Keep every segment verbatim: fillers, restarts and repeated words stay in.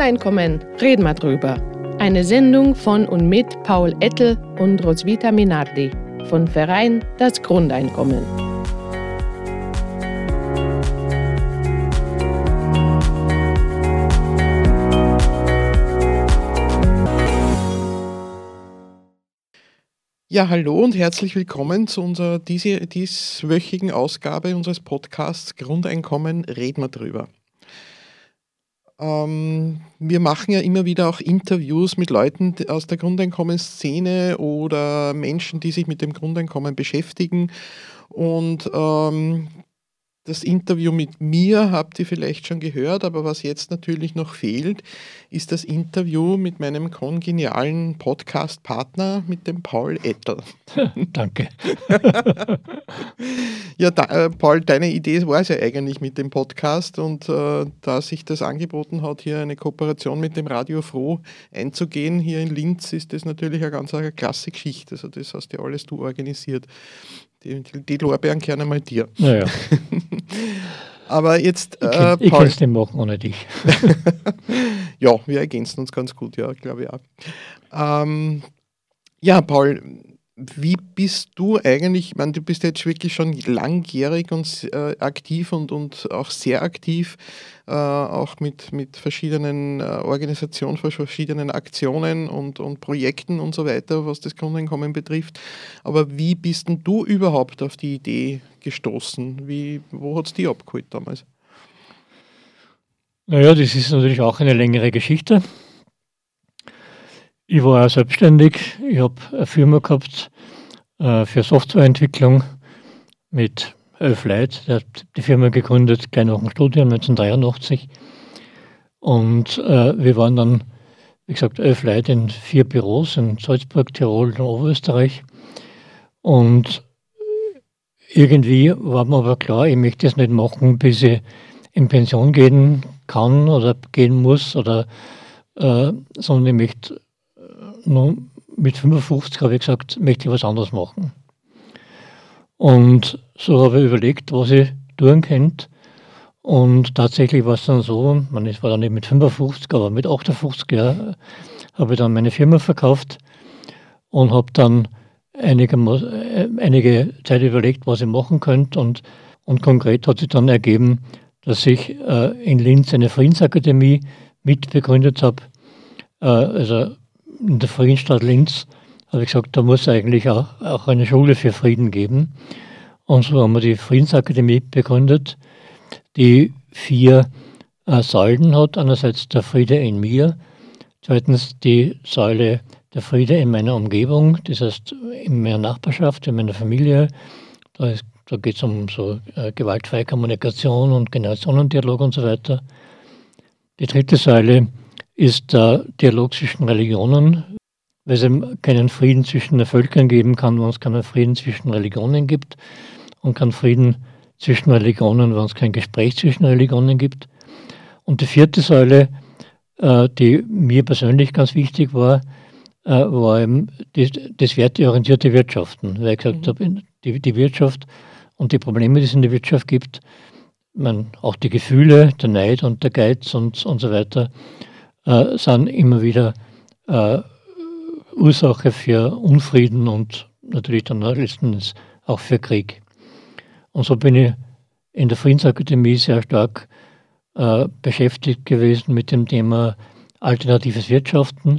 Grundeinkommen, reden wir drüber. Eine Sendung von und mit Paul Ettel und Roswitha Minardi von Verein Das Grundeinkommen. Ja, hallo und herzlich willkommen zu unserer diese, dieswöchigen Ausgabe unseres Podcasts Grundeinkommen, reden wir drüber. Ähm, wir machen ja immer wieder auch Interviews mit Leuten aus der Grundeinkommensszene oder Menschen, die sich mit dem Grundeinkommen beschäftigen. Und ähm, das Interview mit mir habt ihr vielleicht schon gehört, aber was jetzt natürlich noch fehlt, ist das Interview mit meinem kongenialen Podcast-Partner, mit dem Paul Ettel. Danke. Ja, da, äh, Paul, deine Idee war es ja eigentlich mit dem Podcast und äh, da sich das angeboten hat, hier eine Kooperation mit dem Radio Froh einzugehen, hier in Linz, ist das natürlich eine ganz eine klasse Geschichte. Also das hast ja alles du organisiert. Die, die Lorbeeren kehren einmal dir. Naja. Aber jetzt, ich äh, ich Paul. kann es nicht machen ohne dich. Ja, wir ergänzen uns ganz gut, ja, glaube ich auch. Ähm, ja, Paul, wie bist du eigentlich, ich meine, du bist jetzt wirklich schon langjährig und äh, aktiv und, und auch sehr aktiv, äh, auch mit, mit verschiedenen äh, Organisationen, verschiedenen Aktionen und, und Projekten und so weiter, was das Grundeinkommen betrifft. Aber wie bist denn du überhaupt auf die Idee gestoßen? Wie, wo hat es dich abgeholt damals? Naja, das ist natürlich auch eine längere Geschichte. Ich war auch selbstständig. Ich habe eine Firma gehabt äh, für Softwareentwicklung mit elf Leuten. Ich habe die Firma gegründet, gleich nach dem Studium neunzehnhundertdreiundachtzig. Und äh, wir waren dann, wie gesagt, elf Leute in vier Büros in Salzburg, Tirol und Oberösterreich. Und irgendwie war mir aber klar, ich möchte das nicht machen, bis ich in Pension gehen kann oder gehen muss, oder, äh, sondern ich möchte nur mit fünfundfünfzig, habe ich gesagt, möchte ich was anderes machen. Und so habe ich überlegt, was ich tun könnte. Und tatsächlich war es dann so, man, es war dann nicht mit fünfundfünfzig, aber mit achtundfünfzig Jahren habe ich dann meine Firma verkauft und habe dann einige, einige Zeit überlegt, was ich machen könnte. Und, und konkret hat sich dann ergeben, dass ich äh, in Linz eine Friedensakademie mitbegründet habe. Äh, also in der Friedensstadt Linz habe ich gesagt, da muss eigentlich auch, auch eine Schule für Frieden geben. Und so haben wir die Friedensakademie begründet, die vier äh, Säulen hat. Einerseits der Friede in mir, zweitens die Säule der Friede in meiner Umgebung, das heißt in meiner Nachbarschaft, in meiner Familie. Da, ist, da geht es um so äh, gewaltfreie Kommunikation und Generationendialog und so weiter. Die dritte Säule ist der Dialog zwischen Religionen, weil es eben keinen Frieden zwischen den Völkern geben kann, wenn es keinen Frieden zwischen Religionen gibt, und keinen Frieden zwischen Religionen, wenn es kein Gespräch zwischen Religionen gibt. Und die vierte Säule, äh, die mir persönlich ganz wichtig war, äh, war eben das, das werteorientierte Wirtschaften, weil ich gesagt mhm. habe, die, die Wirtschaft und die Probleme, die es in der Wirtschaft gibt, man, auch die Gefühle, der Neid und der Geiz und, und so weiter, äh, sind immer wieder äh, Ursache für Unfrieden und natürlich dann letztens auch für Krieg. Und so bin ich in der Friedensakademie sehr stark äh, beschäftigt gewesen mit dem Thema alternatives Wirtschaften,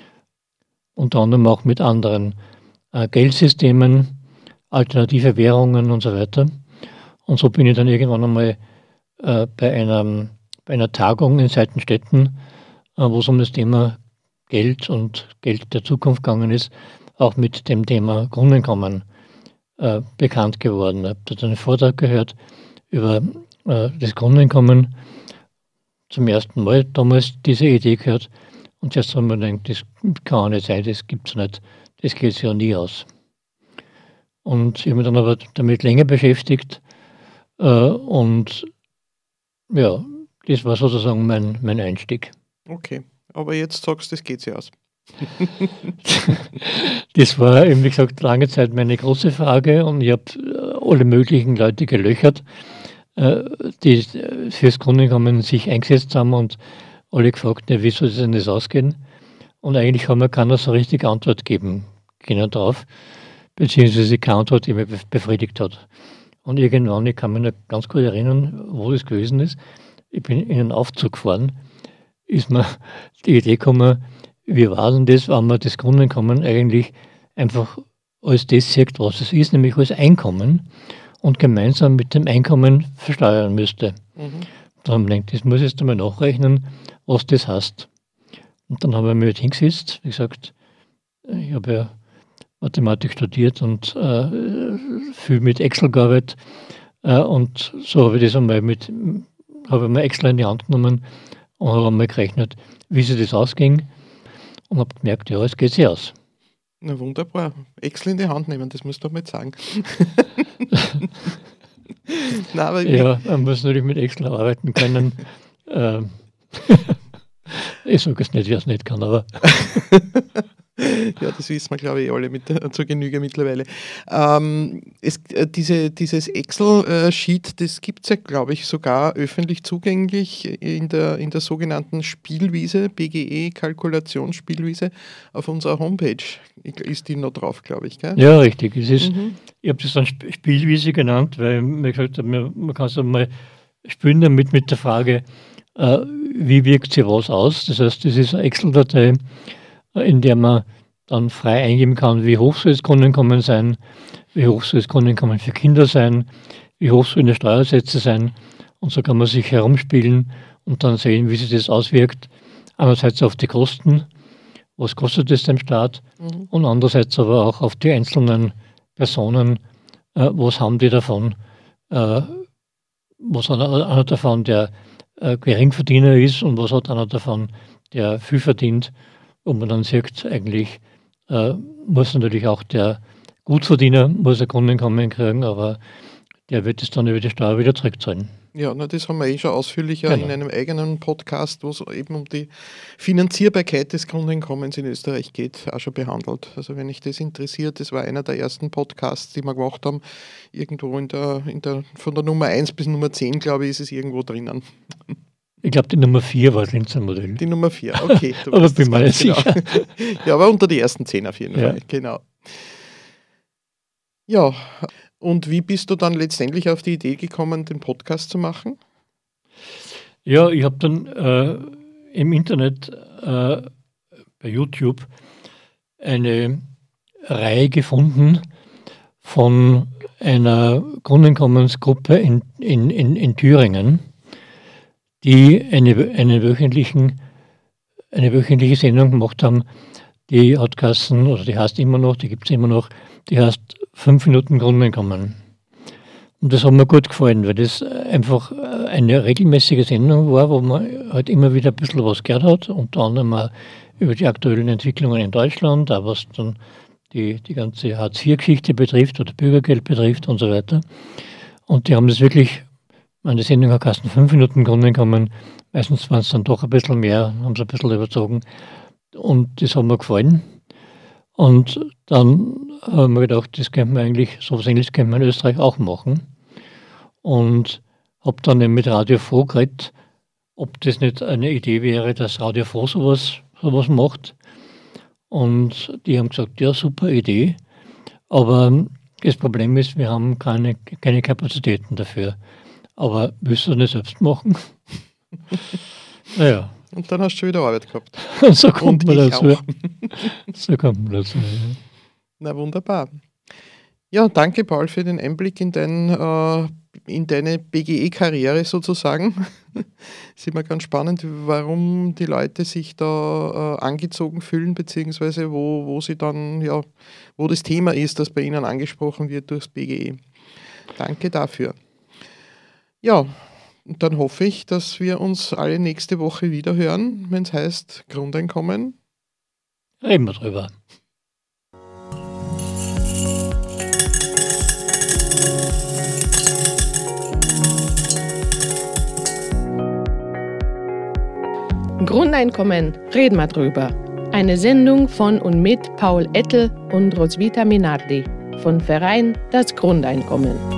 unter anderem auch mit anderen äh, Geldsystemen, alternative Währungen und so weiter. Und so bin ich dann irgendwann einmal äh, bei, einer, bei einer Tagung in Seitenstetten, äh, wo es um das Thema Geld und Geld der Zukunft gegangen ist, auch mit dem Thema Grundeinkommen äh, bekannt geworden. Ich habe dort einen Vortrag gehört über äh, das Grundeinkommen, zum ersten Mal damals diese Idee gehört, und zuerst haben wir gedacht, das kann auch nicht sein, das gibt es nicht, das geht sich ja nie aus. Und ich habe mich dann aber damit länger beschäftigt äh, und ja, das war sozusagen mein, mein Einstieg. Okay, aber jetzt sagst du, das geht sich aus. Das war eben, wie gesagt, lange Zeit meine große Frage, und ich habe alle möglichen Leute gelöchert, die fürs Grundeinkommen sich eingesetzt haben und, alle gefragt, ja, wie soll das denn das ausgehen? Und eigentlich haben wir keiner so richtig Antwort geben können drauf, beziehungsweise keine Antwort, die mich befriedigt hat. Und irgendwann, ich kann mich noch ganz gut erinnern, wo das gewesen ist, ich bin in einen Aufzug gefahren, ist mir die Idee gekommen, wie war denn das, wenn man das Grundeinkommen eigentlich einfach als das sieht, was es ist, nämlich als Einkommen und gemeinsam mit dem Einkommen versteuern müsste. Mhm. Dann haben wir gedacht, das muss ich jetzt einmal nachrechnen, was das heißt. Und dann haben wir mich halt hingesetzt, wie gesagt, ich habe ja Mathematik studiert und äh, viel mit Excel gearbeitet. Äh, und so habe ich das einmal mit, habe ich mal Excel in die Hand genommen und habe einmal gerechnet, wie sich das ausging. Und habe gemerkt, ja, es geht sich aus. Na wunderbar. Excel in die Hand nehmen, das musst du doch mal sagen. Nein, aber ja, man muss natürlich mit Excel arbeiten können. ähm, ich sage es nicht, wer es nicht kann, aber... Ja, das wissen wir, glaube ich, alle mit, zur Genüge mittlerweile. Ähm, es, äh, diese, dieses Excel-Sheet, das gibt es ja, glaube ich, sogar öffentlich zugänglich in der, in der sogenannten Spielwiese, B G E-Kalkulationsspielwiese auf unserer Homepage. Ist die noch drauf, glaube ich, gell? Ja, richtig. Es ist, mhm. Ich habe das dann Spielwiese genannt, weil mir gesagt habe, man kann es einmal spielen damit mit der Frage, äh, wie wirkt sich was aus. Das heißt, das ist eine Excel-Datei, in der man dann frei eingeben kann, wie hoch soll das Grundeinkommen sein, wie hoch soll das Grundeinkommen für Kinder sein, wie hoch sollen die Steuersätze sein. Und so kann man sich herumspielen und dann sehen, wie sich das auswirkt. Einerseits auf die Kosten, was kostet es dem Staat, mhm. und andererseits aber auch auf die einzelnen Personen, äh, was haben die davon, äh, was hat einer davon, der äh, Geringverdiener ist und was hat einer davon, der viel verdient. Und man dann sieht, eigentlich äh, muss natürlich auch der Gutverdiener muss ein Grundeinkommen kriegen, aber der wird es dann über die Steuer wieder zurückzahlen. Ja, na, das haben wir eh schon ausführlicher Genau. in einem eigenen Podcast, wo es eben um die Finanzierbarkeit des Grundeinkommens in Österreich geht, auch schon behandelt. Also wenn dich das interessiert, das war einer der ersten Podcasts, die wir gemacht haben. Irgendwo in der, in der von der Nummer eins bis Nummer zehn, glaube ich, ist es irgendwo drinnen. Ich glaube, die Nummer vier war das Linzer Modell. Die Nummer vier, okay. Aber bin mir nicht genau. sicher. Ja, aber unter die ersten zehn auf jeden ja. Fall, genau. Ja, und wie bist du dann letztendlich auf die Idee gekommen, den Podcast zu machen? Ja, ich habe dann äh, im Internet äh, bei YouTube eine Reihe gefunden von einer Grundeinkommensgruppe in, in, in, in Thüringen, die eine, eine, wöchentlichen, eine wöchentliche Sendung gemacht haben, die hat geheißen, oder die heißt immer noch, die gibt es immer noch, die heißt fünf Minuten Grundeinkommen. Und das hat mir gut gefallen, weil das einfach eine regelmäßige Sendung war, wo man halt immer wieder ein bisschen was gehört hat, unter anderem auch über die aktuellen Entwicklungen in Deutschland, auch was dann die, die ganze Hartz vier Geschichte betrifft oder Bürgergeld betrifft und so weiter. Und die haben das wirklich, meine Sendung hat geheißen fünf Minuten Grundeinkommen, meistens waren es dann doch ein bisschen mehr, haben sie ein bisschen überzogen. Und das hat mir gefallen. Und dann haben wir gedacht, das könnte man eigentlich, so was Ähnliches könnte man in Österreich auch machen. Und habe dann eben mit Radio Froh geredet, ob das nicht eine Idee wäre, dass Radio Froh sowas, sowas macht. Und die haben gesagt, ja, super Idee. Aber das Problem ist, wir haben keine, keine Kapazitäten dafür. Aber willst du das nicht selbst machen? Naja. Und dann hast du schon wieder Arbeit gehabt. Und so kommt Und man ich dazu. auch. So kommt man dazu. Ja. Na wunderbar. Ja, danke Paul für den Einblick in, dein, äh, in deine B G E-Karriere sozusagen. Ist immer ganz spannend, warum die Leute sich da äh, angezogen fühlen, beziehungsweise wo, wo sie dann, ja, wo das Thema ist, das bei ihnen angesprochen wird durchs B G E. Danke dafür. Ja, und dann hoffe ich, dass wir uns alle nächste Woche wieder hören, wenn es heißt Grundeinkommen. Reden wir drüber. Grundeinkommen, reden wir drüber. Eine Sendung von und mit Paul Ettel und Roswitha Minardi von Verein Das Grundeinkommen.